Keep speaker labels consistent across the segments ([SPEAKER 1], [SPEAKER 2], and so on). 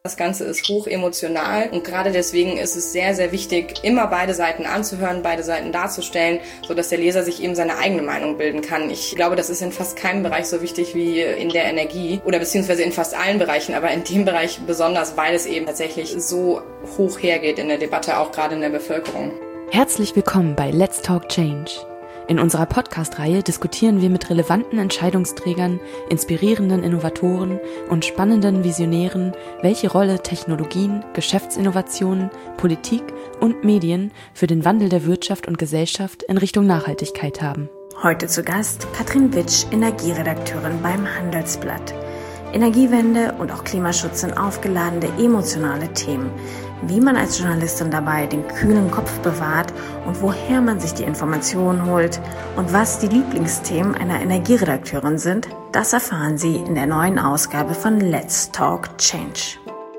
[SPEAKER 1] Das Ganze ist hoch emotional und gerade deswegen ist es sehr, sehr wichtig, immer beide Seiten anzuhören, beide Seiten darzustellen, sodass der Leser sich eben seine eigene Meinung bilden kann. Ich glaube, das ist in fast keinem Bereich so wichtig wie in der Energie oder beziehungsweise in fast allen Bereichen, aber in dem Bereich besonders, weil es eben tatsächlich so hoch hergeht in der Debatte, auch gerade in der Bevölkerung.
[SPEAKER 2] Herzlich willkommen bei Let's Talk Change. In unserer Podcast-Reihe diskutieren wir mit relevanten Entscheidungsträgern, inspirierenden Innovatoren und spannenden Visionären, welche Rolle Technologien, Geschäftsinnovationen, Politik und Medien für den Wandel der Wirtschaft und Gesellschaft in Richtung Nachhaltigkeit haben.
[SPEAKER 3] Heute zu Gast Katrin Witsch, Energieredakteurin beim Handelsblatt. Energiewende und auch Klimaschutz sind aufgeladene emotionale Themen. Wie man als Journalistin dabei den kühlen Kopf bewahrt und woher man sich die Informationen holt und was die Lieblingsthemen einer Energieredakteurin sind, das erfahren Sie in der neuen Ausgabe von Let's Talk Change.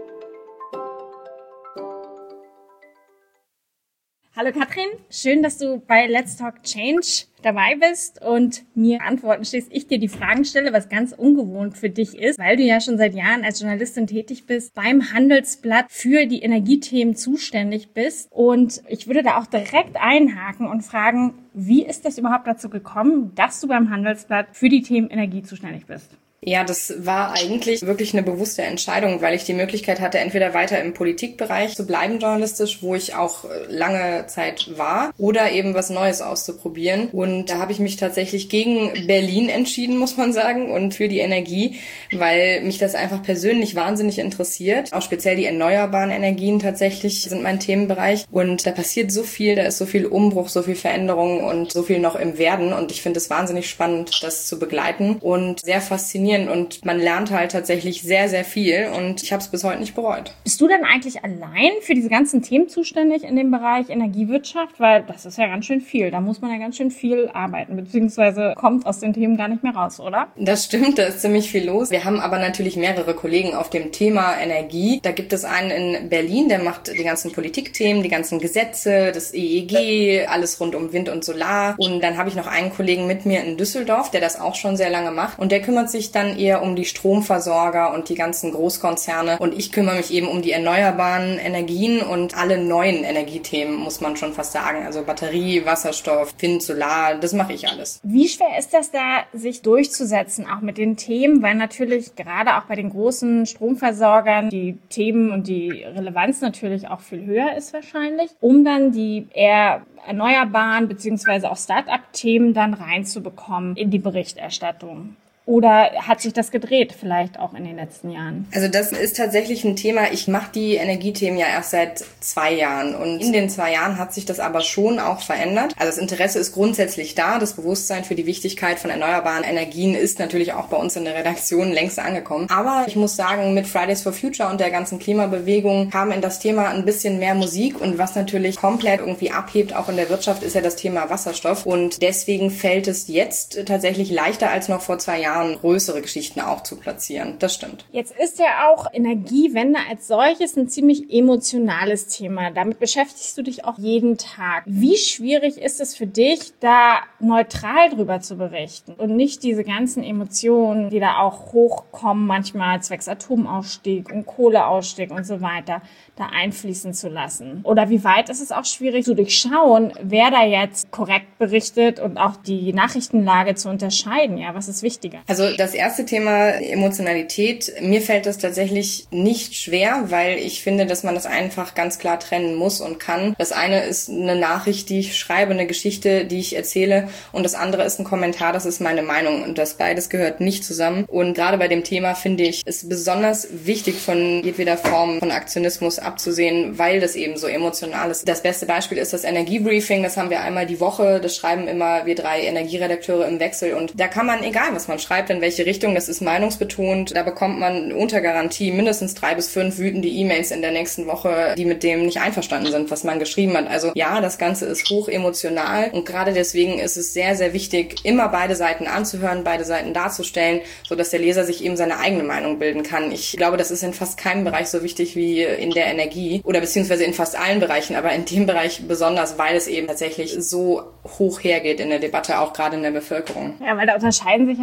[SPEAKER 4] Hallo Katrin, schön, dass du bei Let's Talk Change dabei bist und mir Antworten stehst. Ich dir die Fragen stelle, was ganz ungewohnt für dich ist, weil du ja schon seit Jahren als Journalistin tätig bist, beim Handelsblatt für die Energiethemen zuständig bist. Und ich würde da auch direkt einhaken und fragen, wie ist das überhaupt dazu gekommen, dass du beim Handelsblatt für die Themen Energie zuständig bist?
[SPEAKER 1] Ja, das war eigentlich wirklich eine bewusste Entscheidung, weil ich die Möglichkeit hatte, entweder weiter im Politikbereich zu bleiben journalistisch, wo ich auch lange Zeit war, oder eben was Neues auszuprobieren. Und da habe ich mich tatsächlich gegen Berlin entschieden, muss man sagen, und für die Energie, weil mich das einfach persönlich wahnsinnig interessiert. Auch speziell die erneuerbaren Energien tatsächlich sind mein Themenbereich. Und da passiert so viel, da ist so viel Umbruch, so viel Veränderung und so viel noch im Werden. Und ich finde es wahnsinnig spannend, das zu begleiten und sehr faszinierend. Und man lernt halt tatsächlich sehr, sehr viel und ich habe es bis heute nicht bereut.
[SPEAKER 4] Bist du denn eigentlich allein für diese ganzen Themen zuständig in dem Bereich Energiewirtschaft? Weil das ist ja ganz schön viel. Da muss man ja ganz schön viel arbeiten, beziehungsweise kommt aus den Themen gar nicht mehr raus, oder?
[SPEAKER 1] Das stimmt, da ist ziemlich viel los. Wir haben aber natürlich mehrere Kollegen auf dem Thema Energie. Da gibt es einen in Berlin, der macht die ganzen Politikthemen, die ganzen Gesetze, das EEG, alles rund um Wind und Solar. Und dann habe ich noch einen Kollegen mit mir in Düsseldorf, der das auch schon sehr lange macht. Und der kümmert sich dann eher um die Stromversorger und die ganzen Großkonzerne. Und ich kümmere mich eben um die erneuerbaren Energien und alle neuen Energiethemen, muss man schon fast sagen. Also Batterie, Wasserstoff, Wind, Solar, das mache ich alles.
[SPEAKER 4] Wie schwer ist das da, sich durchzusetzen, auch mit den Themen? Weil natürlich gerade auch bei den großen Stromversorgern die Themen und die Relevanz natürlich auch viel höher ist wahrscheinlich, um dann die eher erneuerbaren beziehungsweise auch Start-up-Themen dann reinzubekommen in die Berichterstattung. Oder hat sich das gedreht, vielleicht auch in den letzten Jahren?
[SPEAKER 1] Also das ist tatsächlich ein Thema. Ich mache die Energiethemen ja erst seit 2 Jahren. Und in den 2 Jahren hat sich das aber schon auch verändert. Also das Interesse ist grundsätzlich da. Das Bewusstsein für die Wichtigkeit von erneuerbaren Energien ist natürlich auch bei uns in der Redaktion längst angekommen. Aber ich muss sagen, mit Fridays for Future und der ganzen Klimabewegung kam in das Thema ein bisschen mehr Musik. Und was natürlich komplett irgendwie abhebt, auch in der Wirtschaft, ist ja das Thema Wasserstoff. Und deswegen fällt es jetzt tatsächlich leichter als noch vor 2 Jahren, größere Geschichten auch zu platzieren. Das stimmt.
[SPEAKER 4] Jetzt ist ja auch Energiewende als solches ein ziemlich emotionales Thema. Damit beschäftigst du dich auch jeden Tag. Wie schwierig ist es für dich, da neutral drüber zu berichten und nicht diese ganzen Emotionen, die da auch hochkommen, manchmal zwecks Atomausstieg und Kohleausstieg und so weiter, da einfließen zu lassen? Oder wie weit ist es auch schwierig zu durchschauen, wer da jetzt korrekt berichtet und auch die Nachrichtenlage zu unterscheiden? Ja, was ist wichtiger?
[SPEAKER 1] Also das erste Thema Emotionalität, mir fällt das tatsächlich nicht schwer, weil ich finde, dass man das einfach ganz klar trennen muss und kann. Das eine ist eine Nachricht, die ich schreibe, eine Geschichte, die ich erzähle, und das andere ist ein Kommentar, das ist meine Meinung, und das beides gehört nicht zusammen. Und gerade bei dem Thema finde ich es besonders wichtig, von jedweder Form von Aktionismus abzusehen, weil das eben so emotional ist. Das beste Beispiel ist das Energiebriefing, das haben wir einmal die Woche, das schreiben immer wir 3 Energieredakteure im Wechsel, und da kann man, egal was man schreibt, in welche Richtung, das ist meinungsbetont, da bekommt man unter Garantie mindestens 3 bis 5 wütende E-Mails in der nächsten Woche, die mit dem nicht einverstanden sind, was man geschrieben hat. Also ja, das Ganze ist hoch emotional, und gerade deswegen ist es sehr, sehr wichtig, immer beide Seiten anzuhören, beide Seiten darzustellen, sodass der Leser sich eben seine eigene Meinung bilden kann. Ich glaube, das ist in fast keinem Bereich so wichtig wie in der Energie oder beziehungsweise in fast allen Bereichen, aber in dem Bereich besonders, weil es eben tatsächlich so hoch hergeht in der Debatte, auch gerade in der Bevölkerung.
[SPEAKER 4] Ja, weil da unterscheiden sich ja schon auch mal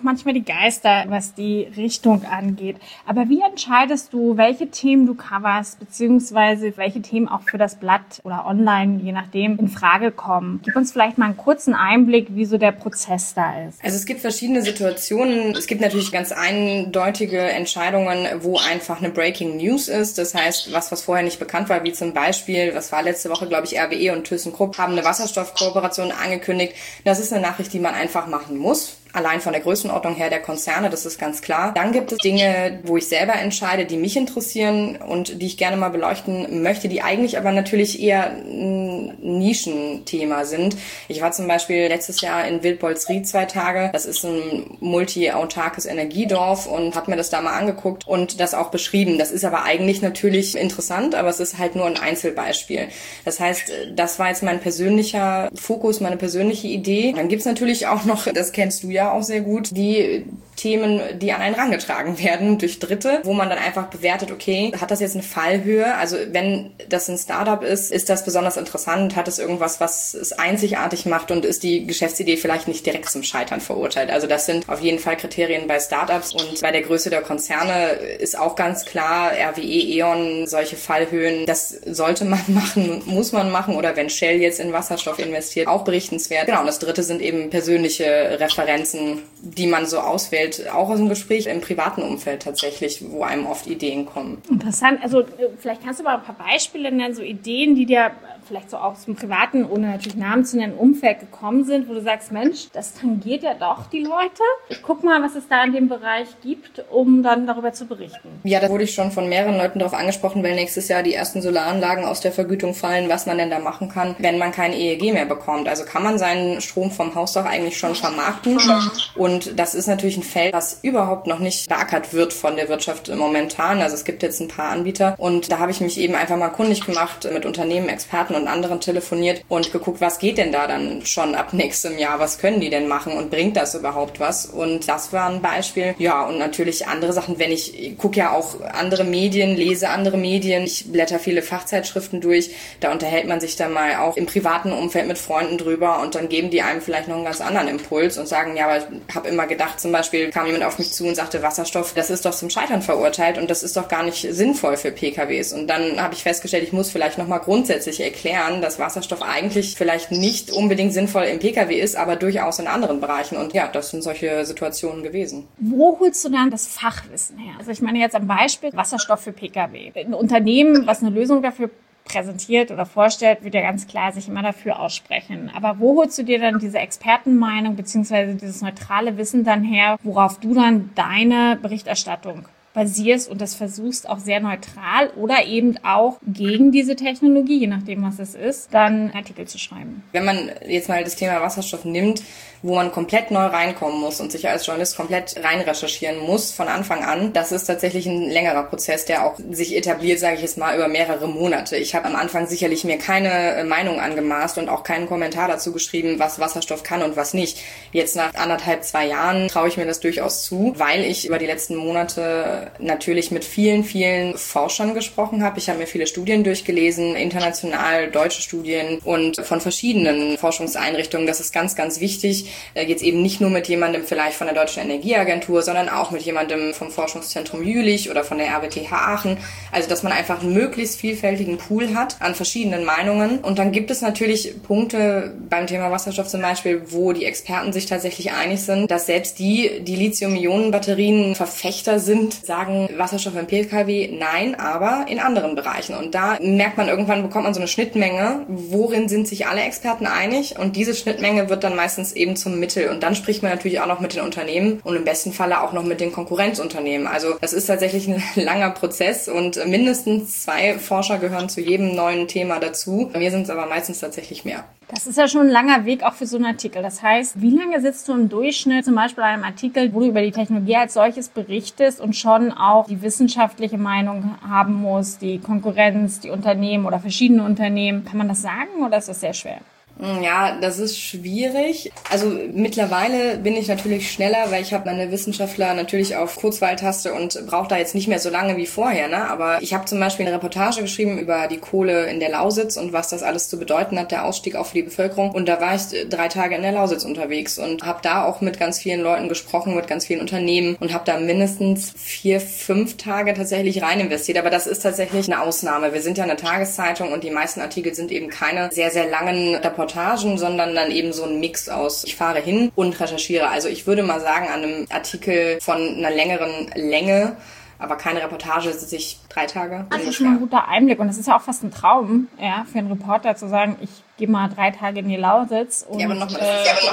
[SPEAKER 4] manchmal die Geister, was die Richtung angeht. Aber wie entscheidest du, welche Themen du coverst, beziehungsweise welche Themen auch für das Blatt oder online, je nachdem, in Frage kommen? Gib uns vielleicht mal einen kurzen Einblick, wie so der Prozess da ist.
[SPEAKER 1] Also es gibt verschiedene Situationen. Es gibt natürlich ganz eindeutige Entscheidungen, wo einfach eine Breaking News ist. Das heißt, was vorher nicht bekannt war, wie zum Beispiel, was war letzte Woche, glaube ich, RWE und ThyssenKrupp haben eine Wasserstoffkooperation angekündigt. Das ist eine Nachricht, die man einfach machen muss. Allein von der Größenordnung her der Konzerne, das ist ganz klar. Dann gibt es Dinge, wo ich selber entscheide, die mich interessieren und die ich gerne mal beleuchten möchte, die eigentlich aber natürlich eher ein Nischenthema sind. Ich war zum Beispiel letztes Jahr in Wildbolsried 2 Tage. Das ist ein multi-autarkes Energiedorf und habe mir das da mal angeguckt und das auch beschrieben. Das ist aber eigentlich natürlich interessant, aber es ist halt nur ein Einzelbeispiel. Das heißt, das war jetzt mein persönlicher Fokus, meine persönliche Idee. Dann gibt's natürlich auch noch, das kennst du ja auch sehr gut, die Themen, die an einen herangetragen werden durch Dritte, wo man dann einfach bewertet, okay, hat das jetzt eine Fallhöhe? Also wenn das ein Startup ist, ist das besonders interessant? Hat es irgendwas, was es einzigartig macht und ist die Geschäftsidee vielleicht nicht direkt zum Scheitern verurteilt? Also das sind auf jeden Fall Kriterien bei Startups und bei der Größe der Konzerne ist auch ganz klar, RWE, E.ON, solche Fallhöhen, das sollte man machen, muss man machen oder wenn Shell jetzt in Wasserstoff investiert, auch berichtenswert. Genau, und das Dritte sind eben persönliche Referenzen, die man so auswählt, auch aus dem Gespräch im privaten Umfeld tatsächlich, wo einem oft Ideen kommen.
[SPEAKER 4] Interessant. Also vielleicht kannst du mal ein paar Beispiele nennen, so Ideen, die dir vielleicht so aus dem privaten, ohne natürlich Namen zu nennen, Umfeld gekommen sind, wo du sagst, Mensch, das tangiert ja doch die Leute. Ich guck mal, was es da in dem Bereich gibt, um dann darüber zu berichten.
[SPEAKER 1] Ja, da wurde ich schon von mehreren Leuten darauf angesprochen, weil nächstes Jahr die ersten Solaranlagen aus der Vergütung fallen, was man denn da machen kann, wenn man kein EEG mehr bekommt. Also kann man seinen Strom vom Hausdach eigentlich schon vermarkten. Und das ist natürlich ein Feld, was überhaupt noch nicht beackert wird von der Wirtschaft momentan. Also es gibt jetzt ein paar Anbieter und da habe ich mich eben einfach mal kundig gemacht, mit Unternehmen, Experten und anderen telefoniert und geguckt, was geht denn da dann schon ab nächstem Jahr? Was können die denn machen und bringt das überhaupt was? Und das war ein Beispiel. Ja, und natürlich andere Sachen, wenn ich gucke ja auch andere Medien, lese andere Medien, ich blätter viele Fachzeitschriften durch, da unterhält man sich dann mal auch im privaten Umfeld mit Freunden drüber und dann geben die einem vielleicht noch einen ganz anderen Impuls und sagen, ja, aber ich habe immer gedacht, zum Beispiel kam jemand auf mich zu und sagte, Wasserstoff, das ist doch zum Scheitern verurteilt und das ist doch gar nicht sinnvoll für PKWs. Und dann habe ich festgestellt, ich muss vielleicht nochmal grundsätzlich erklären, dass Wasserstoff eigentlich vielleicht nicht unbedingt sinnvoll im PKW ist, aber durchaus in anderen Bereichen. Und ja, das sind solche Situationen gewesen.
[SPEAKER 4] Wo holst du dann das Fachwissen her? Also ich meine jetzt am Beispiel Wasserstoff für PKW. Ein Unternehmen, was eine Lösung dafür präsentiert oder vorstellt, wird ja ganz klar sich immer dafür aussprechen. Aber wo holst du dir dann diese Expertenmeinung bzw. dieses neutrale Wissen dann her, worauf du dann deine Berichterstattung basierst und das versuchst auch sehr neutral oder eben auch gegen diese Technologie, je nachdem was es ist, dann Artikel zu schreiben?
[SPEAKER 1] Wenn man jetzt mal das Thema Wasserstoff nimmt, wo man komplett neu reinkommen muss und sich als Journalist komplett rein recherchieren muss von Anfang an, das ist tatsächlich ein längerer Prozess, der auch sich etabliert, sage ich jetzt mal, über mehrere Monate. Ich habe am Anfang sicherlich mir keine Meinung angemaßt und auch keinen Kommentar dazu geschrieben, was Wasserstoff kann und was nicht. Jetzt nach 1,5, 2 Jahren traue ich mir das durchaus zu, weil ich über die letzten Monate natürlich mit vielen, vielen Forschern gesprochen habe. Ich habe mir viele Studien durchgelesen, international, deutsche Studien und von verschiedenen Forschungseinrichtungen. Das ist ganz, ganz wichtig. Jetzt eben nicht nur mit jemandem vielleicht von der Deutschen Energieagentur, sondern auch mit jemandem vom Forschungszentrum Jülich oder von der RWTH Aachen. Also, dass man einfach einen möglichst vielfältigen Pool hat an verschiedenen Meinungen. Und dann gibt es natürlich Punkte beim Thema Wasserstoff zum Beispiel, wo die Experten sich tatsächlich einig sind, dass selbst die Lithium-Ionen-Batterien Verfechter sind, sagen Wasserstoff im Pkw, nein, aber in anderen Bereichen. Und da merkt man irgendwann, bekommt man so eine Schnittmenge, worin sind sich alle Experten einig? Und diese Schnittmenge wird dann meistens eben zum Mittel. Und dann spricht man natürlich auch noch mit den Unternehmen und im besten Falle auch noch mit den Konkurrenzunternehmen. Also das ist tatsächlich ein langer Prozess und mindestens 2 Forscher gehören zu jedem neuen Thema dazu. Bei mir sind es aber meistens tatsächlich mehr.
[SPEAKER 4] Das ist ja schon ein langer Weg auch für so einen Artikel. Das heißt, wie lange sitzt du im Durchschnitt zum Beispiel an einem Artikel, wo du über die Technologie als solches berichtest und schon auch die wissenschaftliche Meinung haben musst, die Konkurrenz, die Unternehmen oder verschiedene Unternehmen? Kann man das sagen oder ist das sehr schwer?
[SPEAKER 1] Ja, das ist schwierig. Also mittlerweile bin ich natürlich schneller, weil ich habe meine Wissenschaftler natürlich auf Kurzwahltaste und brauche da jetzt nicht mehr so lange wie vorher. Ne? Aber ich habe zum Beispiel eine Reportage geschrieben über die Kohle in der Lausitz und was das alles zu bedeuten hat, der Ausstieg auch für die Bevölkerung. Und da war ich 3 Tage in der Lausitz unterwegs und habe da auch mit ganz vielen Leuten gesprochen, mit ganz vielen Unternehmen und habe da mindestens 4-5 Tage tatsächlich rein investiert. Aber das ist tatsächlich eine Ausnahme. Wir sind ja eine Tageszeitung und die meisten Artikel sind eben keine sehr, sehr langen Reportagen, sondern dann eben so ein Mix aus, ich fahre hin und recherchiere. Also ich würde mal sagen, an einem Artikel von einer längeren Länge, aber keine Reportage, sitze ich 3 Tage.
[SPEAKER 4] Das ist schon ein guter Einblick und das ist ja auch fast ein Traum, ja, für einen Reporter zu sagen, ich gehe mal 3 Tage in die Lausitz und
[SPEAKER 1] aber nochmal,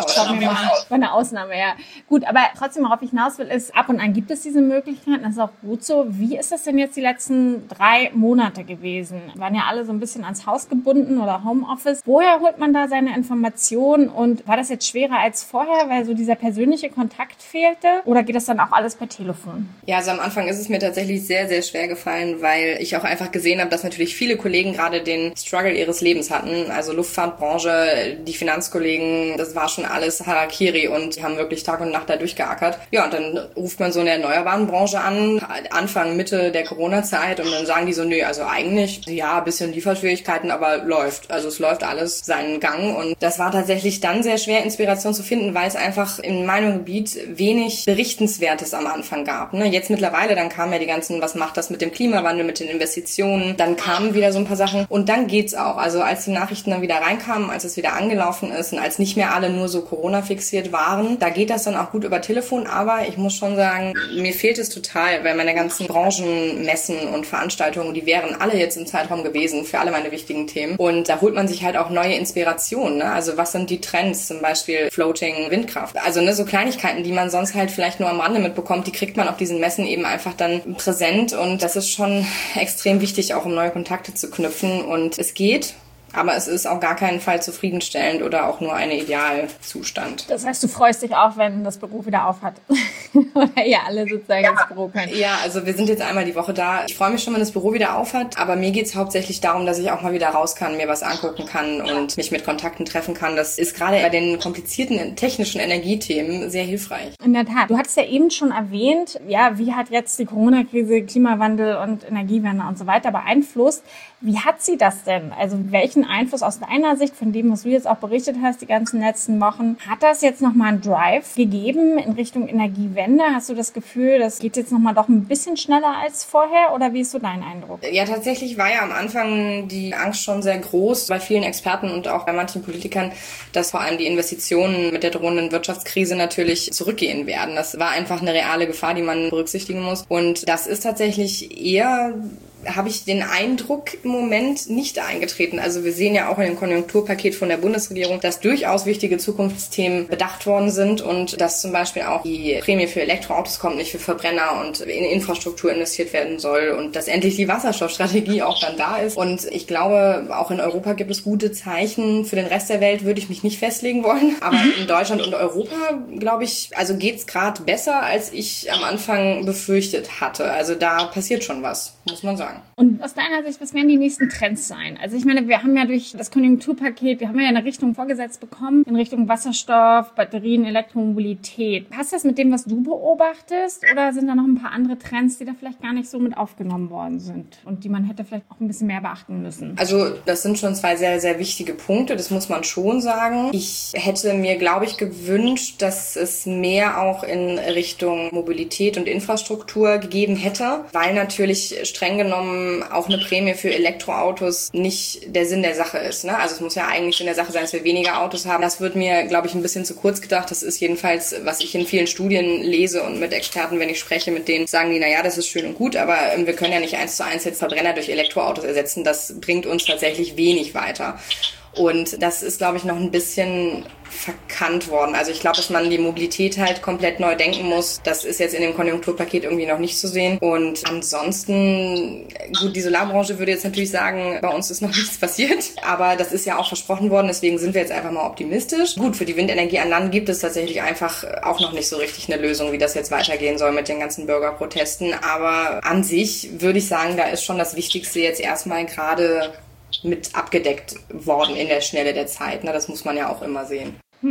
[SPEAKER 4] war eine Ausnahme, ja. Gut, aber trotzdem, worauf ich hinaus will, ist, ab und an gibt es diese Möglichkeiten, das ist auch gut so. Wie ist das denn jetzt die letzten 3 Monate gewesen? Waren ja alle so ein bisschen ans Haus gebunden oder Homeoffice. Woher holt man da seine Informationen und war das jetzt schwerer als vorher, weil so dieser persönliche Kontakt fehlte? Oder geht das dann auch alles per Telefon?
[SPEAKER 1] Ja, also am Anfang ist es mir tatsächlich sehr, sehr schwer gefallen, weil ich auch einfach gesehen habe, dass natürlich viele Kollegen gerade den Struggle ihres Lebens hatten. Also Luftfahrtbranche, die Finanzkollegen, das war schon alles Harakiri und die haben wirklich Tag und Nacht da durchgeackert. Ja, und dann ruft man so eine erneuerbaren Branche an, Anfang, Mitte der Corona-Zeit und dann sagen die so, nö, also eigentlich, ja, ein bisschen Lieferschwierigkeiten, aber läuft. Also es läuft alles seinen Gang und das war tatsächlich dann sehr schwer, Inspiration zu finden, weil es einfach in meinem Gebiet wenig Berichtenswertes am Anfang gab. Ne? Jetzt mittlerweile, dann kamen ja die ganzen, was macht das mit dem Klimawandel, mit den Investitionen, dann kamen wieder so ein paar Sachen und dann geht's auch. Also als die Nachrichten dann wieder reinkamen, als es wieder angelaufen ist und als nicht mehr alle nur so Corona fixiert waren, da geht das dann auch gut über Telefon, aber ich muss schon sagen, mir fehlt es total, weil meine ganzen Branchenmessen und Veranstaltungen, die wären alle jetzt im Zeitraum gewesen für alle meine wichtigen Themen und da holt man sich halt auch neue Inspirationen, ne? Also was sind die Trends, zum Beispiel Floating Windkraft, also ne, so Kleinigkeiten, die man sonst halt vielleicht nur am Rande mitbekommt, die kriegt man auf diesen Messen eben einfach dann präsent und das ist schon extrem wichtig, auch um neue Kontakte zu knüpfen und es geht. Aber es ist auf gar keinen Fall zufriedenstellend oder auch nur ein Idealzustand.
[SPEAKER 4] Das heißt, du freust dich auch, wenn das Büro wieder auf hat. Oder ihr alle sozusagen ins Büro könnt.
[SPEAKER 1] Ja, also wir sind jetzt einmal die Woche da. Ich freue mich schon, wenn das Büro wieder auf hat. Aber mir geht's hauptsächlich darum, dass ich auch mal wieder raus kann, mir was angucken kann und mich mit Kontakten treffen kann. Das ist gerade bei den komplizierten technischen Energiethemen sehr hilfreich.
[SPEAKER 4] In der Tat. Du hattest ja eben schon erwähnt, ja, wie hat jetzt die Corona-Krise, Klimawandel und Energiewende und so weiter beeinflusst? Wie hat sie das denn? Also welchen Einfluss aus deiner Sicht, von dem, was du jetzt auch berichtet hast, die ganzen letzten Wochen, hat das jetzt nochmal einen Drive gegeben in Richtung Energiewende? Hast du das Gefühl, das geht jetzt nochmal doch ein bisschen schneller als vorher oder wie ist so dein Eindruck?
[SPEAKER 1] Ja, tatsächlich war ja am Anfang die Angst schon sehr groß bei vielen Experten und auch bei manchen Politikern, dass vor allem die Investitionen mit der drohenden Wirtschaftskrise natürlich zurückgehen werden. Das war einfach eine reale Gefahr, die man berücksichtigen muss. Und das ist tatsächlich eher, habe ich den Eindruck, im Moment nicht eingetreten. Also wir sehen ja auch in dem Konjunkturpaket von der Bundesregierung, dass durchaus wichtige Zukunftsthemen bedacht worden sind und dass zum Beispiel auch die Prämie für Elektroautos kommt, nicht für Verbrenner und in Infrastruktur investiert werden soll und dass endlich die Wasserstoffstrategie auch dann da ist. Und ich glaube, auch in Europa gibt es gute Zeichen. Für den Rest der Welt würde ich mich nicht festlegen wollen. Aber in Deutschland und Europa, glaube ich, also geht's gerade besser, als ich am Anfang befürchtet hatte. Also da passiert schon was, muss man sagen.
[SPEAKER 4] Und aus deiner Sicht, was werden die nächsten Trends sein? Also ich meine, wir haben ja durch das Konjunkturpaket, wir haben ja eine Richtung vorgesetzt bekommen, in Richtung Wasserstoff, Batterien, Elektromobilität. Passt das mit dem, was du beobachtest? Oder sind da noch ein paar andere Trends, die da vielleicht gar nicht so mit aufgenommen worden sind und die man hätte vielleicht auch ein bisschen mehr beachten müssen?
[SPEAKER 1] Also das sind schon 2 sehr, sehr wichtige Punkte, das muss man schon sagen. Ich hätte mir, glaube ich, gewünscht, dass es mehr auch in Richtung Mobilität und Infrastruktur gegeben hätte, weil natürlich streng genommen auch eine Prämie für Elektroautos nicht der Sinn der Sache ist. Ne? Also es muss ja eigentlich Sinn der Sache sein, dass wir weniger Autos haben. Das wird mir, glaube ich, ein bisschen zu kurz gedacht. Das ist jedenfalls, was ich in vielen Studien lese und mit Experten, wenn ich spreche, mit denen sagen die, naja, das ist schön und gut, aber wir können ja nicht 1:1 jetzt Verbrenner durch Elektroautos ersetzen. Das bringt uns tatsächlich wenig weiter. Und das ist, glaube ich, noch ein bisschen verkannt worden. Also ich glaube, dass man die Mobilität halt komplett neu denken muss. Das ist jetzt in dem Konjunkturpaket irgendwie noch nicht zu sehen. Und ansonsten, gut, die Solarbranche würde jetzt natürlich sagen, bei uns ist noch nichts passiert. Aber das ist ja auch versprochen worden, deswegen sind wir jetzt einfach mal optimistisch. Gut, für die Windenergie an Land gibt es tatsächlich einfach auch noch nicht so richtig eine Lösung, wie das jetzt weitergehen soll mit den ganzen Bürgerprotesten. Aber an sich würde ich sagen, da ist schon das Wichtigste jetzt erstmal gerade mit abgedeckt worden in der Schnelle der Zeit. Na, das muss man ja auch immer sehen.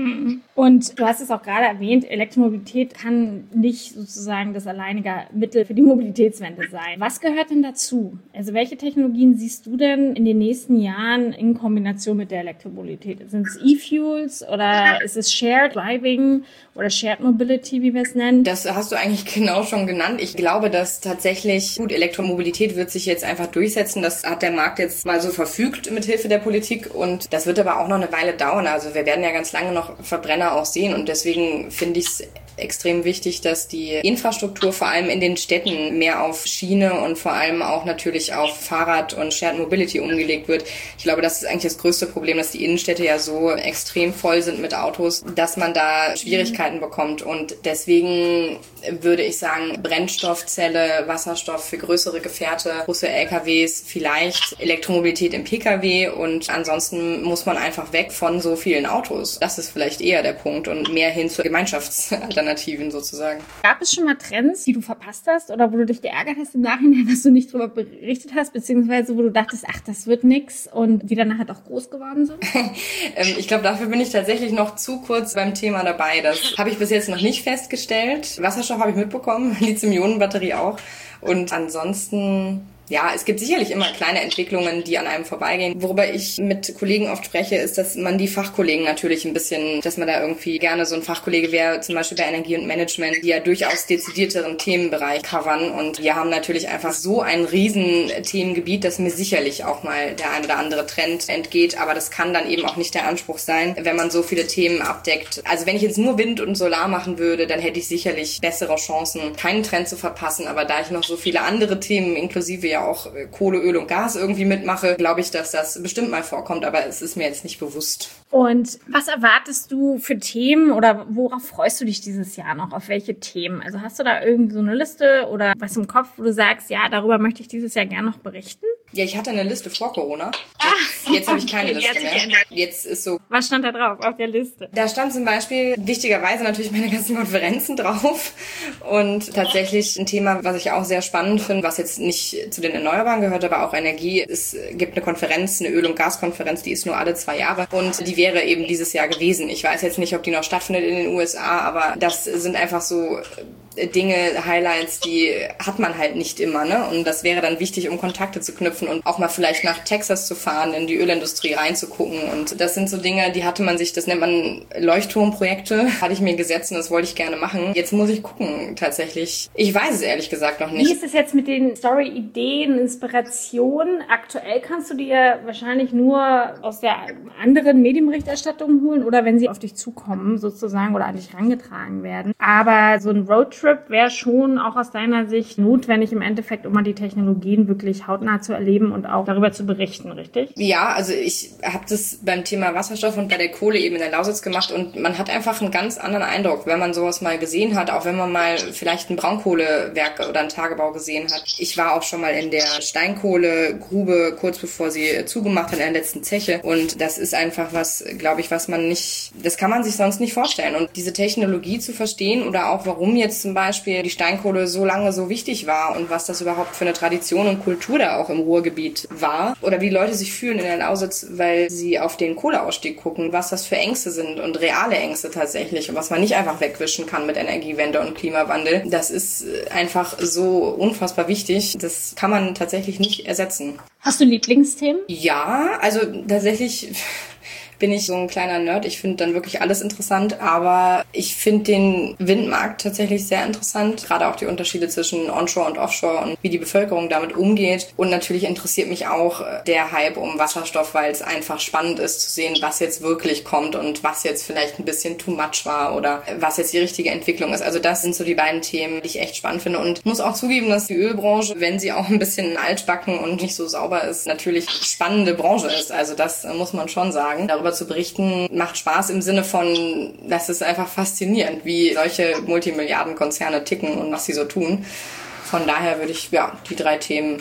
[SPEAKER 4] Und du hast es auch gerade erwähnt, Elektromobilität kann nicht sozusagen das alleinige Mittel für die Mobilitätswende sein. Was gehört denn dazu? Also welche Technologien siehst du denn in den nächsten Jahren in Kombination mit der Elektromobilität? Sind es E-Fuels oder ist es Shared Driving oder Shared Mobility, wie wir es nennen?
[SPEAKER 1] Das hast du eigentlich genau schon genannt. Ich glaube, dass tatsächlich, Elektromobilität wird sich jetzt einfach durchsetzen. Das hat der Markt jetzt mal so verfügt mit Hilfe der Politik und das wird aber auch noch eine Weile dauern. Also wir werden ja ganz lange noch Verbrenner auch sehen und deswegen finde ich es extrem wichtig, dass die Infrastruktur vor allem in den Städten mehr auf Schiene und vor allem auch natürlich auf Fahrrad und Shared Mobility umgelegt wird. Ich glaube, das ist eigentlich das größte Problem, dass die Innenstädte ja so extrem voll sind mit Autos, dass man da Schwierigkeiten bekommt und deswegen würde ich sagen, Brennstoffzelle, Wasserstoff für größere Gefährte, große LKWs, vielleicht Elektromobilität im Pkw und ansonsten muss man einfach weg von so vielen Autos. Das ist vielleicht eher der Punkt und mehr hin zu Gemeinschaftsalternativen sozusagen.
[SPEAKER 4] Gab es schon mal Trends, die du verpasst hast oder wo du dich geärgert hast im Nachhinein, dass du nicht drüber berichtet hast, beziehungsweise wo du dachtest, ach, das wird nix und die dann nachher doch groß geworden sind?
[SPEAKER 1] Ich glaube, dafür bin ich tatsächlich noch zu kurz beim Thema dabei. Das habe ich bis jetzt noch nicht festgestellt. Wasserstoff habe ich mitbekommen, Lithium-Ionen-Batterie auch. Und ansonsten... Ja, es gibt sicherlich immer kleine Entwicklungen, die an einem vorbeigehen. Worüber ich mit Kollegen oft spreche, ist, dass man die Fachkollegen natürlich ein bisschen, dass man da irgendwie gerne so ein Fachkollege wäre, zum Beispiel bei Energie und Management, die ja durchaus dezidierteren Themenbereich covern. Und wir haben natürlich einfach so ein riesen Themengebiet, dass mir sicherlich auch mal der ein oder andere Trend entgeht. Aber das kann dann eben auch nicht der Anspruch sein, wenn man so viele Themen abdeckt. Also wenn ich jetzt nur Wind und Solar machen würde, dann hätte ich sicherlich bessere Chancen, keinen Trend zu verpassen. Aber da ich noch so viele andere Themen inklusive auch Kohle, Öl und Gas irgendwie mitmache, glaube ich, dass das bestimmt mal vorkommt, aber es ist mir jetzt nicht bewusst.
[SPEAKER 4] Und was erwartest du für Themen oder worauf freust du dich dieses Jahr noch? Auf welche Themen? Also hast du da irgendwie so eine Liste oder was im Kopf, wo du sagst, ja, darüber möchte ich dieses Jahr gerne noch berichten?
[SPEAKER 1] Ja, ich hatte eine Liste vor Corona. Jetzt habe ich keine Liste mehr. Jetzt ist so.
[SPEAKER 4] Was stand da drauf auf der Liste?
[SPEAKER 1] Da stand zum Beispiel wichtigerweise natürlich meine ganzen Konferenzen drauf und tatsächlich ein Thema, was ich auch sehr spannend finde, was jetzt nicht zu den Erneuerbaren gehört, aber auch Energie. Es gibt eine Konferenz, eine Öl- und Gaskonferenz, die ist nur alle 2 Jahre und die wäre eben dieses Jahr gewesen. Ich weiß jetzt nicht, ob die noch stattfindet in den USA, aber das sind einfach so Dinge, Highlights, die hat man halt nicht immer, ne? Und das wäre dann wichtig, um Kontakte zu knüpfen und auch mal vielleicht nach Texas zu fahren, in die Ölindustrie reinzugucken. Und das sind so Dinge, die hatte man sich, das nennt man Leuchtturmprojekte, hatte ich mir gesetzt und das wollte ich gerne machen. Jetzt muss ich gucken, tatsächlich. Ich weiß es ehrlich gesagt noch nicht.
[SPEAKER 4] Wie ist es jetzt mit den Story-Ideen, Inspirationen? Aktuell kannst du dir wahrscheinlich nur aus der anderen Medienberichterstattung holen oder wenn sie auf dich zukommen sozusagen oder an dich herangetragen werden. Aber so ein Roadtrip wäre schon auch aus deiner Sicht notwendig im Endeffekt, um mal die Technologien wirklich hautnah zu erleben und auch darüber zu berichten, richtig?
[SPEAKER 1] Ja, also ich habe das beim Thema Wasserstoff und bei der Kohle eben in der Lausitz gemacht und man hat einfach einen ganz anderen Eindruck, wenn man sowas mal gesehen hat, auch wenn man mal vielleicht ein Braunkohlewerk oder einen Tagebau gesehen hat. Ich war auch schon mal in der Steinkohlegrube, kurz bevor sie zugemacht hat, in der letzten Zeche und das ist einfach was, glaube ich, was man nicht, das kann man sich sonst nicht vorstellen und diese Technologie zu verstehen oder auch warum jetzt zum Beispiel die Steinkohle so lange so wichtig war und was das überhaupt für eine Tradition und Kultur da auch im Ruhrgebiet war oder wie Leute sich fühlen in der Lausitz, weil sie auf den Kohleausstieg gucken, was das für Ängste sind und reale Ängste tatsächlich und was man nicht einfach wegwischen kann mit Energiewende und Klimawandel. Das ist einfach so unfassbar wichtig. Das kann man tatsächlich nicht ersetzen.
[SPEAKER 4] Hast du Lieblingsthemen?
[SPEAKER 1] Ja, also tatsächlich bin ich so ein kleiner Nerd. Ich finde dann wirklich alles interessant, aber ich finde den Windmarkt tatsächlich sehr interessant. Gerade auch die Unterschiede zwischen Onshore und Offshore und wie die Bevölkerung damit umgeht. Und natürlich interessiert mich auch der Hype um Wasserstoff, weil es einfach spannend ist zu sehen, was jetzt wirklich kommt und was jetzt vielleicht ein bisschen too much war oder was jetzt die richtige Entwicklung ist. Also das sind so die beiden Themen, die ich echt spannend finde. Und muss auch zugeben, dass die Ölbranche, wenn sie auch ein bisschen altbacken und nicht so sauber ist, natürlich spannende Branche ist. Also das muss man schon sagen. Darüber zu berichten, macht Spaß im Sinne von, das ist einfach faszinierend, wie solche Multimilliardenkonzerne ticken und was sie so tun. Von daher würde ich, die 3 Themen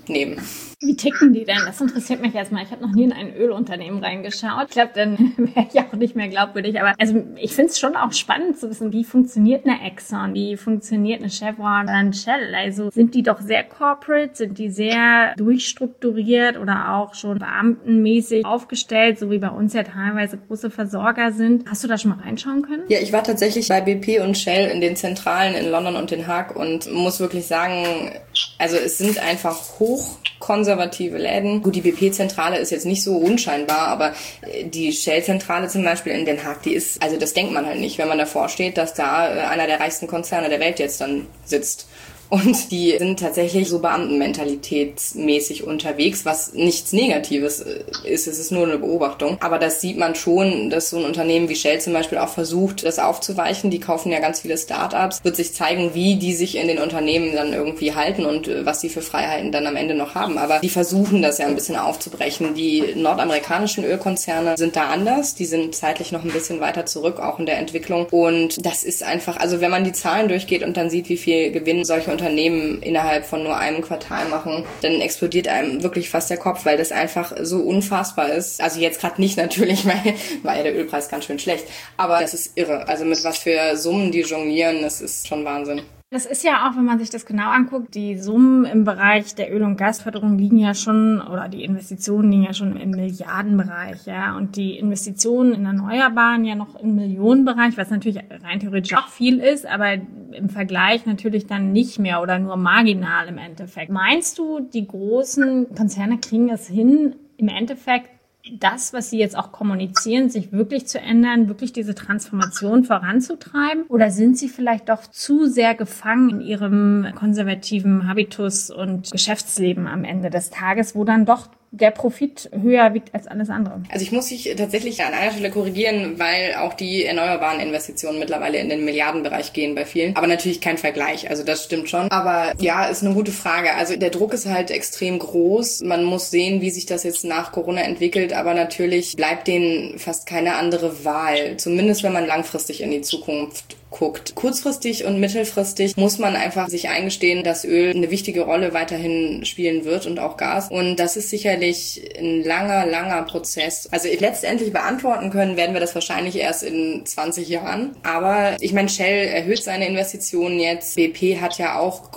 [SPEAKER 1] nehmen.
[SPEAKER 4] Wie ticken die denn? Das interessiert mich erstmal. Ich habe noch nie in ein Ölunternehmen reingeschaut. Ich glaube, dann wäre ich auch nicht mehr glaubwürdig. Aber also ich finde es schon auch spannend zu wissen, wie funktioniert eine Exxon, wie funktioniert eine Chevron oder ein Shell. Also sind die doch sehr corporate, sind die sehr durchstrukturiert oder auch schon beamtenmäßig aufgestellt, so wie bei uns ja teilweise große Versorger sind. Hast du da schon mal reinschauen können?
[SPEAKER 1] Ja, ich war tatsächlich bei BP und Shell in den Zentralen in London und Den Haag und muss wirklich sagen, also es sind einfach hochkonservative Läden. Gut, die BP-Zentrale ist jetzt nicht so unscheinbar, aber die Shell-Zentrale zum Beispiel in Den Haag, die ist, also das denkt man halt nicht, wenn man davor steht, dass da einer der reichsten Konzerne der Welt jetzt dann sitzt. Und die sind tatsächlich so beamtenmentalitätsmäßig unterwegs, was nichts Negatives ist. Es ist nur eine Beobachtung. Aber das sieht man schon, dass so ein Unternehmen wie Shell zum Beispiel auch versucht, das aufzuweichen. Die kaufen ja ganz viele Start-ups. Wird sich zeigen, wie die sich in den Unternehmen dann irgendwie halten und was sie für Freiheiten dann am Ende noch haben. Aber die versuchen das ja ein bisschen aufzubrechen. Die nordamerikanischen Ölkonzerne sind da anders. Die sind zeitlich noch ein bisschen weiter zurück, auch in der Entwicklung. Und das ist einfach, also wenn man die Zahlen durchgeht und dann sieht, wie viel Gewinn solche Unternehmen innerhalb von nur einem Quartal machen, dann explodiert einem wirklich fast der Kopf, weil das einfach so unfassbar ist. Also jetzt gerade nicht natürlich, weil war ja der Ölpreis ganz schön schlecht, aber das ist irre. Also mit was für Summen die jonglieren, das ist schon Wahnsinn.
[SPEAKER 4] Das ist ja auch, wenn man sich das genau anguckt, die Summen im Bereich der Öl- und Gasförderung liegen ja schon, oder die Investitionen liegen ja schon im Milliardenbereich, ja. Und die Investitionen in Erneuerbaren ja noch im Millionenbereich, was natürlich rein theoretisch auch viel ist, aber im Vergleich natürlich dann nicht mehr oder nur marginal im Endeffekt. Meinst du, die großen Konzerne kriegen es hin, im Endeffekt das, was sie jetzt auch kommunizieren, sich wirklich zu ändern, wirklich diese Transformation voranzutreiben? Oder sind sie vielleicht doch zu sehr gefangen in ihrem konservativen Habitus und Geschäftsleben am Ende des Tages, wo dann doch der Profit höher wiegt als alles andere?
[SPEAKER 1] Also ich muss dich tatsächlich an einer Stelle korrigieren, weil auch die erneuerbaren Investitionen mittlerweile in den Milliardenbereich gehen bei vielen. Aber natürlich kein Vergleich, also das stimmt schon. Aber ja, ist eine gute Frage. Also der Druck ist halt extrem groß. Man muss sehen, wie sich das jetzt nach Corona entwickelt. Aber natürlich bleibt denen fast keine andere Wahl. Zumindest wenn man langfristig in die Zukunft guckt. Kurzfristig und mittelfristig muss man einfach sich eingestehen, dass Öl eine wichtige Rolle weiterhin spielen wird und auch Gas. Und das ist sicherlich ein langer Prozess. Also letztendlich beantworten können werden wir das wahrscheinlich erst in 20 Jahren. Aber ich meine, Shell erhöht seine Investitionen jetzt. BP hat ja auch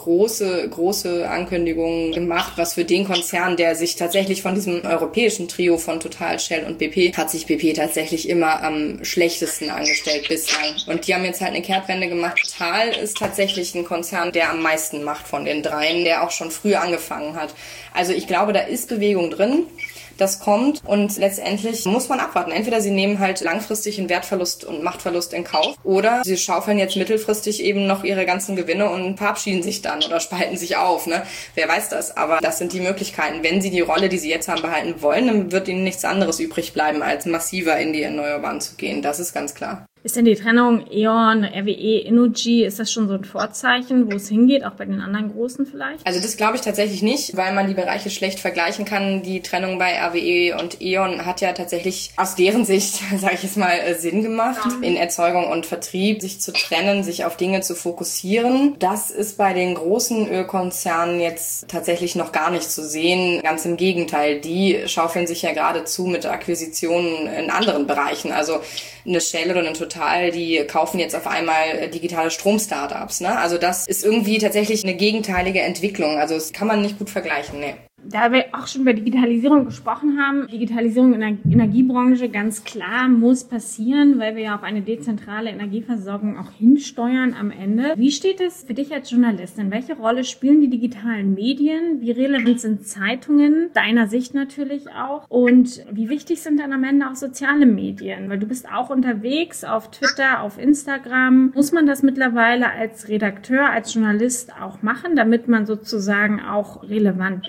[SPEAKER 1] große Ankündigungen gemacht, was für den Konzern, der sich tatsächlich von diesem europäischen Trio von Total, Shell und BP, hat sich BP tatsächlich immer am schlechtesten angestellt bislang. Und die haben jetzt halt eine Kehrtwende gemacht. Total ist tatsächlich ein Konzern, der am meisten macht von den dreien, der auch schon früh angefangen hat. Also ich glaube, da ist Bewegung drin. Das kommt und letztendlich muss man abwarten. Entweder sie nehmen halt langfristig einen Wertverlust und Machtverlust in Kauf oder sie schaufeln jetzt mittelfristig eben noch ihre ganzen Gewinne und verabschieden sich dann oder spalten sich auf. Ne? Wer weiß das? Aber das sind die Möglichkeiten. Wenn sie die Rolle, die sie jetzt haben, behalten wollen, dann wird ihnen nichts anderes übrig bleiben, als massiver in die Erneuerbaren zu gehen. Das ist ganz klar.
[SPEAKER 4] Ist denn die Trennung E.ON, RWE, Innogy, ist das schon so ein Vorzeichen, wo es hingeht, auch bei den anderen Großen vielleicht?
[SPEAKER 1] Also das glaube ich tatsächlich nicht, weil man die Bereiche schlecht vergleichen kann. Die Trennung bei RWE und E.ON hat ja tatsächlich aus deren Sicht, sage ich jetzt mal, Sinn gemacht, in Erzeugung und Vertrieb sich zu trennen, sich auf Dinge zu fokussieren. Das ist bei den großen Ölkonzernen jetzt tatsächlich noch gar nicht zu sehen. Ganz im Gegenteil, die schaufeln sich ja geradezu mit Akquisitionen in anderen Bereichen. Also eine Shell oder eine Total, die kaufen jetzt auf einmal digitale Strom-Startups. Ne? Also das ist irgendwie tatsächlich eine gegenteilige Entwicklung. Also das kann man nicht gut vergleichen. Nee.
[SPEAKER 4] Da wir auch schon über Digitalisierung gesprochen haben, Digitalisierung in der Energiebranche ganz klar muss passieren, weil wir ja auf eine dezentrale Energieversorgung auch hinsteuern am Ende. Wie steht es für dich als Journalistin? Welche Rolle spielen die digitalen Medien? Wie relevant sind Zeitungen? Deiner Sicht natürlich auch. Und wie wichtig sind dann am Ende auch soziale Medien? Weil du bist auch unterwegs auf Twitter, auf Instagram. Muss man das mittlerweile als Redakteur, als Journalist auch machen, damit man sozusagen auch relevant bleibt?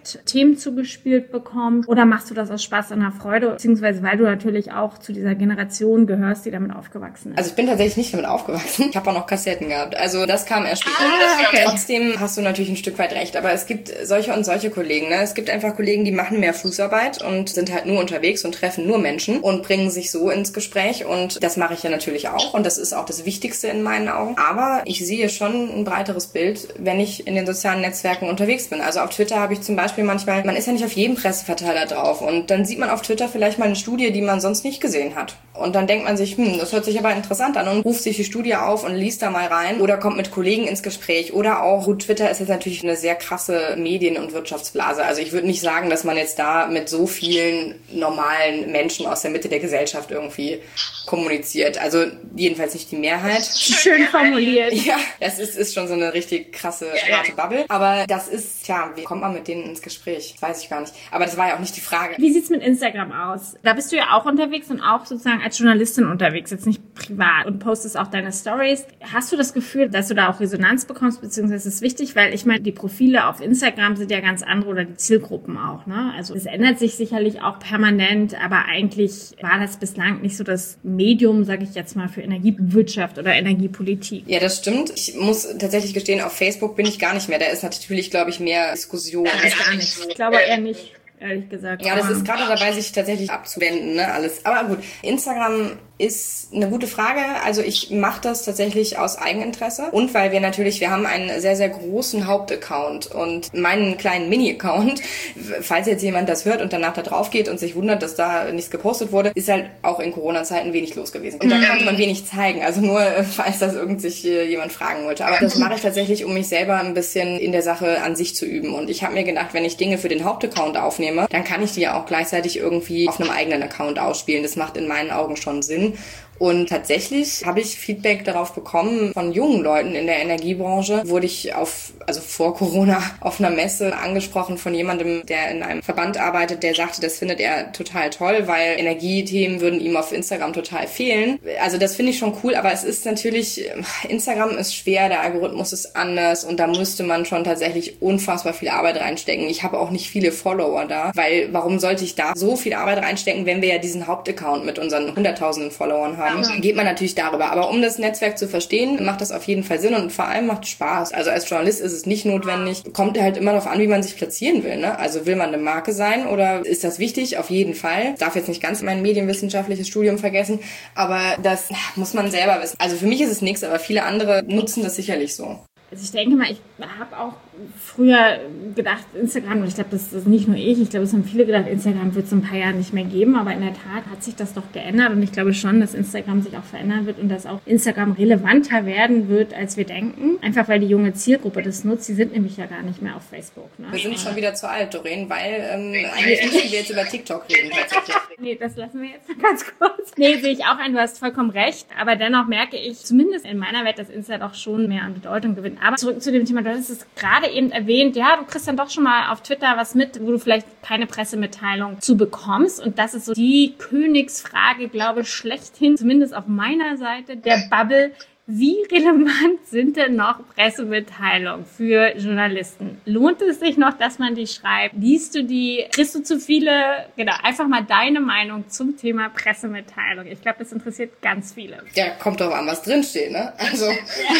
[SPEAKER 4] oft Themen zugespielt bekommst? Oder machst du das aus Spaß und Freude, beziehungsweise weil du natürlich auch zu dieser Generation gehörst, die damit aufgewachsen ist?
[SPEAKER 1] Also ich bin tatsächlich nicht damit aufgewachsen. Ich habe auch noch Kassetten gehabt. Also das kam erst später.
[SPEAKER 4] Okay.
[SPEAKER 1] Trotzdem hast du natürlich ein Stück weit recht. Aber es gibt solche und solche Kollegen. Ne? Es gibt einfach Kollegen, die machen mehr Fußarbeit und sind halt nur unterwegs und treffen nur Menschen und bringen sich so ins Gespräch. Und das mache ich ja natürlich auch. Und das ist auch das Wichtigste in meinen Augen. Aber ich sehe schon ein breiteres Bild, wenn ich in den sozialen Netzwerken unterwegs bin. Also auf Twitter habe ich zum Beispiel manchmal, man ist ja nicht auf jedem Presseverteiler drauf. Und dann sieht man auf Twitter vielleicht mal eine Studie, die man sonst nicht gesehen hat. Und dann denkt man sich, das hört sich aber interessant an und ruft sich die Studie auf und liest da mal rein oder kommt mit Kollegen ins Gespräch. Oder auch, gut, Twitter ist jetzt natürlich eine sehr krasse Medien- und Wirtschaftsblase. Also ich würde nicht sagen, dass man jetzt da mit so vielen normalen Menschen aus der Mitte der Gesellschaft irgendwie kommuniziert. Also jedenfalls nicht die Mehrheit.
[SPEAKER 4] Schön formuliert.
[SPEAKER 1] Ja, das ist schon so eine richtig krasse, harte Bubble. Aber das ist, wie kommt man mit denen ins Gespräch? Das weiß ich gar nicht. Aber das war ja auch nicht die Frage.
[SPEAKER 4] Wie sieht's mit Instagram aus? Da bist du ja auch unterwegs und auch sozusagen als Journalistin unterwegs, jetzt nicht privat, und postest auch deine Stories. Hast du das Gefühl, dass du da auch Resonanz bekommst, beziehungsweise ist es wichtig, weil ich meine, die Profile auf Instagram sind ja ganz andere oder die Zielgruppen auch, ne? Also es ändert sich sicherlich auch permanent, aber eigentlich war das bislang nicht so das Medium, sage ich jetzt mal, für Energiewirtschaft oder Energiepolitik.
[SPEAKER 1] Ja, das stimmt. Ich muss tatsächlich gestehen, auf Facebook bin ich gar nicht mehr. Da ist natürlich, glaube ich, mehr Diskussion.
[SPEAKER 4] Das ist gar nicht. Ich glaube eher nicht. Ehrlich gesagt.
[SPEAKER 1] Ja, das ist gerade dabei, sich tatsächlich abzuwenden, ne, alles. Aber gut, Instagram ist eine gute Frage. Also ich mache das tatsächlich aus Eigeninteresse und weil wir haben einen sehr, sehr großen Hauptaccount und meinen kleinen Mini-Account, falls jetzt jemand das hört und danach da drauf geht und sich wundert, dass da nichts gepostet wurde, ist halt auch in Corona-Zeiten wenig los gewesen. Und da konnte man wenig zeigen, also nur, falls das sich jemand fragen wollte. Aber das mache ich tatsächlich, um mich selber ein bisschen in der Sache an sich zu üben. Und ich habe mir gedacht, wenn ich Dinge für den Hauptaccount aufnehme, dann kann ich die ja auch gleichzeitig irgendwie auf einem eigenen Account ausspielen. Das macht in meinen Augen schon Sinn. Und tatsächlich habe ich Feedback darauf bekommen von jungen Leuten in der Energiebranche. Wurde ich vor Corona auf einer Messe angesprochen von jemandem, der in einem Verband arbeitet, der sagte, das findet er total toll, weil Energiethemen würden ihm auf Instagram total fehlen. Also das finde ich schon cool, aber es ist natürlich, Instagram ist schwer, der Algorithmus ist anders und da müsste man schon tatsächlich unfassbar viel Arbeit reinstecken. Ich habe auch nicht viele Follower da, weil warum sollte ich da so viel Arbeit reinstecken, wenn wir ja diesen Hauptaccount mit unseren 100.000 Followern haben? Geht man natürlich darüber. Aber um das Netzwerk zu verstehen, macht das auf jeden Fall Sinn und vor allem macht es Spaß. Also als Journalist ist es nicht notwendig. Kommt halt immer darauf an, wie man sich platzieren will, ne? Also will man eine Marke sein oder ist das wichtig? Auf jeden Fall. Darf jetzt nicht ganz mein medienwissenschaftliches Studium vergessen, aber das muss man selber wissen. Also für mich ist es nichts, aber viele andere nutzen das sicherlich so.
[SPEAKER 4] Also ich denke mal, ich habe auch früher gedacht, Instagram, und ich glaube, das ist nicht nur ich glaube, es haben viele gedacht, Instagram wird es in ein paar Jahren nicht mehr geben, aber in der Tat hat sich das doch geändert und ich glaube schon, dass Instagram sich auch verändern wird und dass auch Instagram relevanter werden wird, als wir denken. Einfach weil die junge Zielgruppe das nutzt, die sind nämlich ja gar nicht mehr auf Facebook. Ne?
[SPEAKER 1] Wir sind schon wieder zu alt, Doreen, weil eigentlich müssen wir jetzt über TikTok reden tatsächlich.
[SPEAKER 4] Nee, das lassen wir jetzt ganz kurz. Nee, sehe ich auch ein, du hast vollkommen recht, aber dennoch merke ich, zumindest in meiner Welt, dass Insta doch schon mehr an Bedeutung gewinnt. Aber zurück zu dem Thema, du hast es gerade eben erwähnt, ja, du kriegst dann doch schon mal auf Twitter was mit, wo du vielleicht keine Pressemitteilung zu bekommst. Und das ist so die Königsfrage, glaube ich, schlechthin, zumindest auf meiner Seite der Bubble. Wie relevant sind denn noch Pressemitteilungen für Journalisten? Lohnt es sich noch, dass man die schreibt? Liest du die? Kriegst du zu viele? Genau, einfach mal deine Meinung zum Thema Pressemitteilung. Ich glaube, das interessiert ganz viele.
[SPEAKER 1] Ja, kommt drauf an, was drinsteht, ne? Also,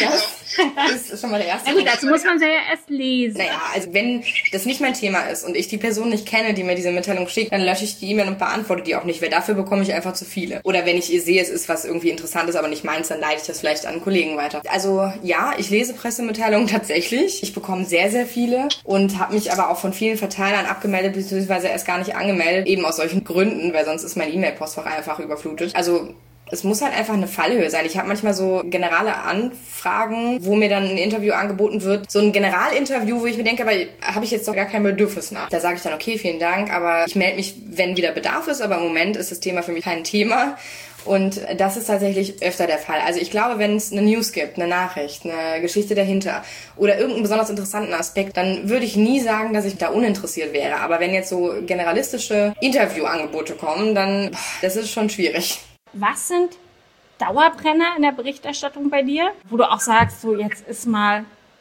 [SPEAKER 1] das ist schon mal der erste
[SPEAKER 4] Punkt. Dazu muss man sie ja erst lesen.
[SPEAKER 1] Naja, also wenn das nicht mein Thema ist und ich die Person nicht kenne, die mir diese Mitteilung schickt, dann lösche ich die E-Mail und beantworte die auch nicht, weil dafür bekomme ich einfach zu viele. Oder wenn ich sehe, es ist was irgendwie Interessantes, aber nicht meins, dann leite ich das vielleicht an Kollegen weiter. Also ja, ich lese Pressemitteilungen tatsächlich. Ich bekomme sehr, sehr viele und habe mich aber auch von vielen Verteilern abgemeldet, beziehungsweise erst gar nicht angemeldet, eben aus solchen Gründen, weil sonst ist mein E-Mail-Postfach einfach überflutet. Also es muss halt einfach eine Fallhöhe sein. Ich habe manchmal so generale Anfragen, wo mir dann ein Interview angeboten wird. So ein Generalinterview, wo ich mir denke, aber habe ich jetzt doch gar kein Bedürfnis nach. Da sage ich dann, okay, vielen Dank, aber ich melde mich, wenn wieder Bedarf ist. Aber im Moment ist das Thema für mich kein Thema. Und das ist tatsächlich öfter der Fall. Also ich glaube, wenn es eine News gibt, eine Nachricht, eine Geschichte dahinter oder irgendeinen besonders interessanten Aspekt, dann würde ich nie sagen, dass ich da uninteressiert wäre. Aber wenn jetzt so generalistische Interviewangebote kommen, dann das ist schon schwierig.
[SPEAKER 4] Was sind Dauerbrenner in der Berichterstattung bei dir, wo du auch sagst, so jetzt ist mal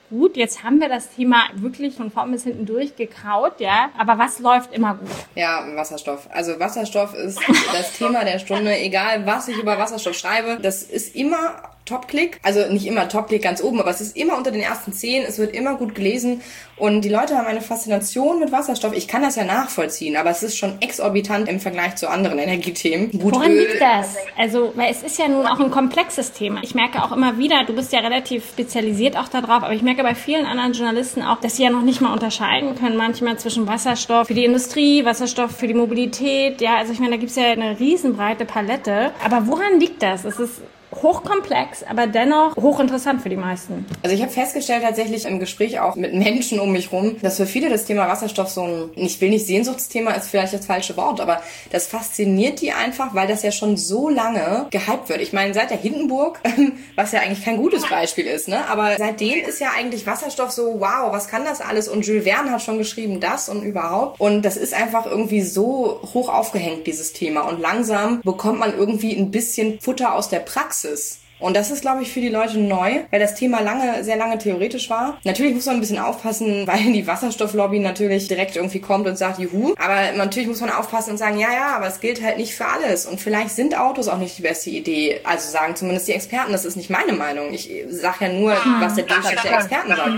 [SPEAKER 4] gut. Jetzt haben wir das Thema wirklich von vorn bis hinten durchgekaut, ja. Aber was läuft immer gut?
[SPEAKER 1] Ja, Wasserstoff. Also Wasserstoff ist das Thema der Stunde. Egal, was ich über Wasserstoff schreibe, das ist immer Top-Click. Also nicht immer Top-Click ganz oben, aber es ist immer unter den ersten 10. Es wird immer gut gelesen. Und die Leute haben eine Faszination mit Wasserstoff. Ich kann das ja nachvollziehen, aber es ist schon exorbitant im Vergleich zu anderen Energiethemen.
[SPEAKER 4] Woran liegt das? Also, weil es ist ja nun auch ein komplexes Thema. Ich merke auch immer wieder, du bist ja relativ spezialisiert auch darauf, aber ich merke bei vielen anderen Journalisten auch, dass sie ja noch nicht mal unterscheiden können manchmal zwischen Wasserstoff für die Industrie, Wasserstoff für die Mobilität. Ja, also ich meine, da gibt's ja eine riesenbreite Palette. Aber woran liegt das? Es ist hochkomplex, aber dennoch hochinteressant für die meisten.
[SPEAKER 1] Also ich habe festgestellt tatsächlich im Gespräch auch mit Menschen um mich rum, dass für viele das Thema Wasserstoff so ein, ich will nicht Sehnsuchtsthema, ist vielleicht das falsche Wort, aber das fasziniert die einfach, weil das ja schon so lange gehypt wird. Ich meine, seit der Hindenburg, was ja eigentlich kein gutes Beispiel ist, ne? Aber seitdem ist ja eigentlich Wasserstoff so, wow, was kann das alles? Und Jules Verne hat schon geschrieben, das und überhaupt. Und das ist einfach irgendwie so hoch aufgehängt, dieses Thema. Und langsam bekommt man irgendwie ein bisschen Futter aus der Praxis. Und das ist, glaube ich, für die Leute neu, weil das Thema sehr lange theoretisch war. Natürlich muss man ein bisschen aufpassen, weil die Wasserstofflobby natürlich direkt irgendwie kommt und sagt, juhu. Aber natürlich muss man aufpassen und sagen, ja, aber es gilt halt nicht für alles. Und vielleicht sind Autos auch nicht die beste Idee. Also sagen zumindest die Experten, das ist nicht meine Meinung. Ich sage ja nur, was der Durchschnitt der Experten sagt.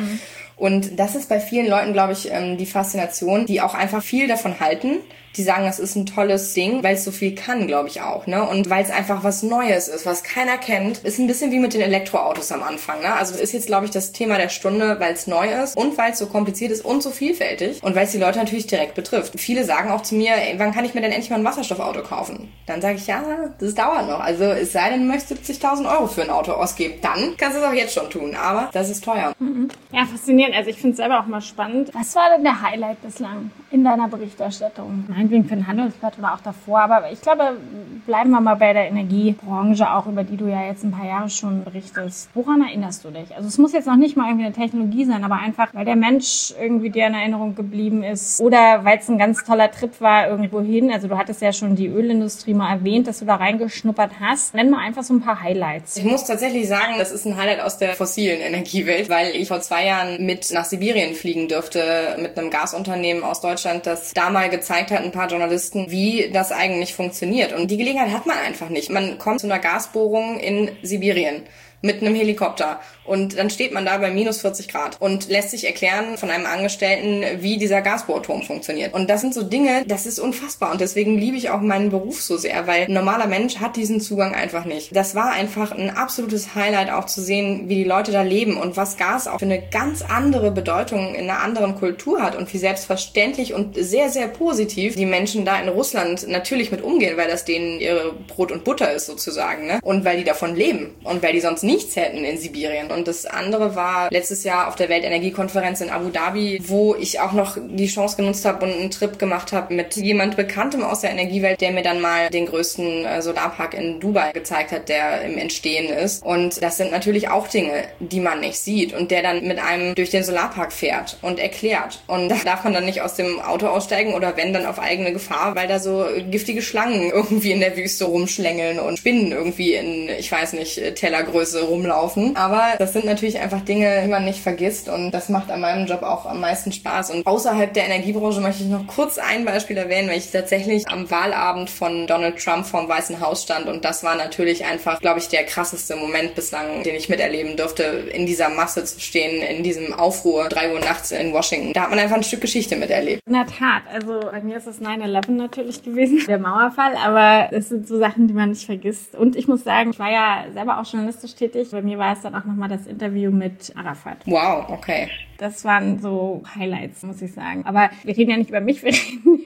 [SPEAKER 1] Und das ist bei vielen Leuten, glaube ich, die Faszination, die auch einfach viel davon halten. Die sagen, das ist ein tolles Ding, weil es so viel kann, glaube ich auch, ne? Und weil es einfach was Neues ist, was keiner kennt. Ist ein bisschen wie mit den Elektroautos am Anfang, ne? Also das ist jetzt, glaube ich, das Thema der Stunde, weil es neu ist und weil es so kompliziert ist und so vielfältig und weil es die Leute natürlich direkt betrifft. Viele sagen auch zu mir, ey, wann kann ich mir denn endlich mal ein Wasserstoffauto kaufen? Dann sage ich, ja, das dauert noch. Also es sei denn, du möchtest 70.000 € für ein Auto ausgeben. Dann kannst du es auch jetzt schon tun, aber das ist teuer.
[SPEAKER 4] Ja, faszinierend. Also ich finde es selber auch mal spannend. Was war denn der Highlight bislang in deiner Berichterstattung? Meinetwegen für ein Handelsblatt oder auch davor, aber ich glaube, bleiben wir mal bei der Energiebranche, auch über die du ja jetzt ein paar Jahre schon berichtest. Woran erinnerst du dich? Also es muss jetzt noch nicht mal irgendwie eine Technologie sein, aber einfach, weil der Mensch irgendwie dir in Erinnerung geblieben ist oder weil es ein ganz toller Trip war irgendwo hin. Also du hattest ja schon die Ölindustrie mal erwähnt, dass du da reingeschnuppert hast. Nenn mal einfach so ein paar Highlights.
[SPEAKER 1] Ich muss tatsächlich sagen, das ist ein Highlight aus der fossilen Energiewelt, weil ich vor 2 Jahren mit nach Sibirien fliegen durfte mit einem Gasunternehmen aus Deutschland, das da mal gezeigt hat, ein paar Journalisten, wie das eigentlich funktioniert. Und die Gelegenheit hat man einfach nicht. Man kommt zu einer Gasbohrung in Sibirien mit einem Helikopter und dann steht man da bei minus 40 Grad und lässt sich erklären von einem Angestellten, wie dieser Gasbohrturm funktioniert. Und das sind so Dinge, das ist unfassbar und deswegen liebe ich auch meinen Beruf so sehr, weil ein normaler Mensch hat diesen Zugang einfach nicht. Das war einfach ein absolutes Highlight auch zu sehen, wie die Leute da leben und was Gas auch für eine ganz andere Bedeutung in einer anderen Kultur hat und wie selbstverständlich und sehr, sehr positiv die Menschen da in Russland natürlich mit umgehen, weil das denen ihre Brot und Butter ist sozusagen, ne? Und weil die davon leben und weil die sonst nichts hätten in Sibirien. Und das andere war letztes Jahr auf der Weltenergiekonferenz in Abu Dhabi, wo ich auch noch die Chance genutzt habe und einen Trip gemacht habe mit jemand Bekanntem aus der Energiewelt, der mir dann mal den größten Solarpark in Dubai gezeigt hat, der im Entstehen ist. Und das sind natürlich auch Dinge, die man nicht sieht und der dann mit einem durch den Solarpark fährt und erklärt. Und da darf man dann nicht aus dem Auto aussteigen oder wenn, dann auf eigene Gefahr, weil da so giftige Schlangen irgendwie in der Wüste rumschlängeln und Spinnen irgendwie in, ich weiß nicht, Tellergröße rumlaufen. Aber das sind natürlich einfach Dinge, die man nicht vergisst und das macht an meinem Job auch am meisten Spaß. Und außerhalb der Energiebranche möchte ich noch kurz ein Beispiel erwähnen, weil ich tatsächlich am Wahlabend von Donald Trump vorm Weißen Haus stand und das war natürlich einfach, glaube ich, der krasseste Moment bislang, den ich miterleben durfte, in dieser Masse zu stehen, in diesem Aufruhr, 3 Uhr nachts in Washington. Da hat man einfach ein Stück Geschichte miterlebt.
[SPEAKER 4] In der Tat, also bei mir ist es 9/11 natürlich gewesen, der Mauerfall, aber es sind so Sachen, die man nicht vergisst. Und ich muss sagen, ich war ja selber auch journalistisch tätig. Bei mir war es dann auch nochmal das Interview mit Arafat.
[SPEAKER 1] Wow, okay.
[SPEAKER 4] Das waren so Highlights, muss ich sagen. Aber wir reden ja nicht über mich, wir reden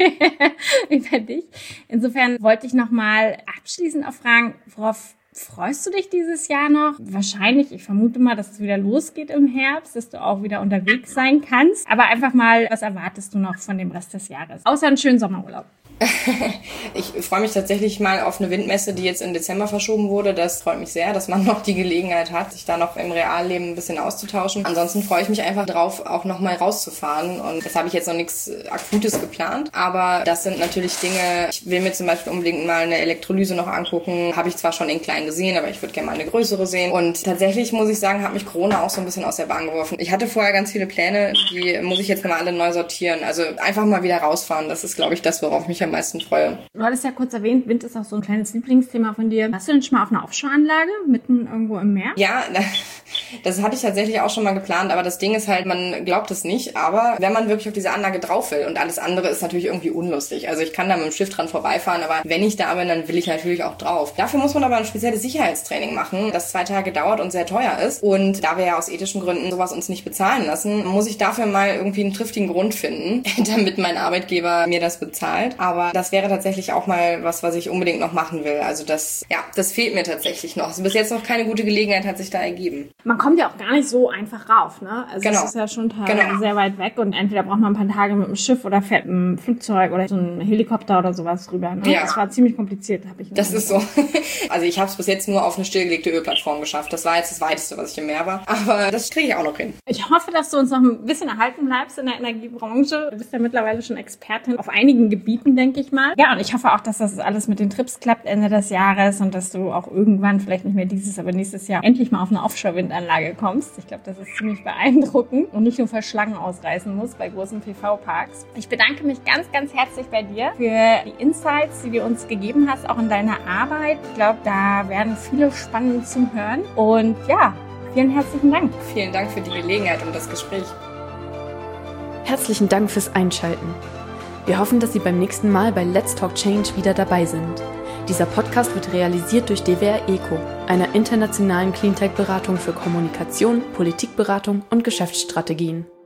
[SPEAKER 4] über dich. Insofern wollte ich nochmal abschließend auch fragen, worauf freust du dich dieses Jahr noch? Wahrscheinlich, ich vermute mal, dass es wieder losgeht im Herbst, dass du auch wieder unterwegs sein kannst. Aber einfach mal, was erwartest du noch von dem Rest des Jahres? Außer einen schönen Sommerurlaub.
[SPEAKER 1] Ich freue mich tatsächlich mal auf eine Windmesse, die jetzt im Dezember verschoben wurde. Das freut mich sehr, dass man noch die Gelegenheit hat, sich da noch im Realleben ein bisschen auszutauschen. Ansonsten freue ich mich einfach drauf, auch nochmal rauszufahren. Und das habe ich jetzt noch nichts Akutes geplant. Aber das sind natürlich Dinge, ich will mir zum Beispiel unbedingt mal eine Elektrolyse noch angucken. Habe ich zwar schon in klein gesehen, aber ich würde gerne mal eine größere sehen. Und tatsächlich muss ich sagen, hat mich Corona auch so ein bisschen aus der Bahn geworfen. Ich hatte vorher ganz viele Pläne, die muss ich jetzt mal alle neu sortieren. Also einfach mal wieder rausfahren. Das ist, glaube ich, das, worauf ich mich am meisten freue.
[SPEAKER 4] Du hattest ja kurz erwähnt, Wind ist auch so ein kleines Lieblingsthema von dir. Warst du denn schon mal auf einer Offshore-Anlage mitten irgendwo im Meer?
[SPEAKER 1] Ja, das hatte ich tatsächlich auch schon mal geplant, aber das Ding ist halt, man glaubt es nicht, aber wenn man wirklich auf diese Anlage drauf will und alles andere ist natürlich irgendwie unlustig. Also ich kann da mit dem Schiff dran vorbeifahren, aber wenn ich da bin, dann will ich natürlich auch drauf. Dafür muss man aber ein spezielles Sicherheitstraining machen, das 2 Tage dauert und sehr teuer ist. Und da wir ja aus ethischen Gründen sowas uns nicht bezahlen lassen, muss ich dafür mal irgendwie einen triftigen Grund finden, damit mein Arbeitgeber mir das bezahlt. Aber das wäre tatsächlich auch mal was ich unbedingt noch machen will. Also das fehlt mir tatsächlich noch. Also bis jetzt noch keine gute Gelegenheit hat sich da ergeben.
[SPEAKER 4] Man kommt ja auch gar nicht so einfach rauf, ne? Also
[SPEAKER 1] genau.
[SPEAKER 4] Es ist ja schon teilweise sehr weit weg und entweder braucht man ein paar Tage mit dem Schiff oder fährt mit dem Flugzeug oder so ein Helikopter oder sowas rüber. Ne? Ja. Das war ziemlich kompliziert, habe ich
[SPEAKER 1] Das ist so. Also ich habe es bis jetzt nur auf eine stillgelegte Ölplattform geschafft. Das war jetzt das Weiteste, was ich im Meer war. Aber das kriege ich auch noch hin.
[SPEAKER 4] Ich hoffe, dass du uns noch ein bisschen erhalten bleibst in der Energiebranche. Du bist ja mittlerweile schon Expertin auf einigen Gebieten, denke ich mal. Ja, und ich hoffe auch, dass das alles mit den Trips klappt Ende des Jahres und dass du auch irgendwann, vielleicht nicht mehr dieses, aber nächstes Jahr, endlich mal auf eine Offshore-Windanlage kommst. Ich glaube, das ist ziemlich beeindruckend und nicht nur für Schlangen ausreißen muss bei großen PV-Parks. Ich bedanke mich ganz, ganz herzlich bei dir für die Insights, die du uns gegeben hast, auch in deiner Arbeit. Ich glaube, da werden viele spannend zum Hören. Und ja, vielen herzlichen Dank.
[SPEAKER 1] Vielen Dank für die Gelegenheit und das Gespräch.
[SPEAKER 2] Herzlichen Dank fürs Einschalten. Wir hoffen, dass Sie beim nächsten Mal bei Let's Talk Change wieder dabei sind. Dieser Podcast wird realisiert durch DWR ECO, einer internationalen Cleantech-Beratung für Kommunikation, Politikberatung und Geschäftsstrategien.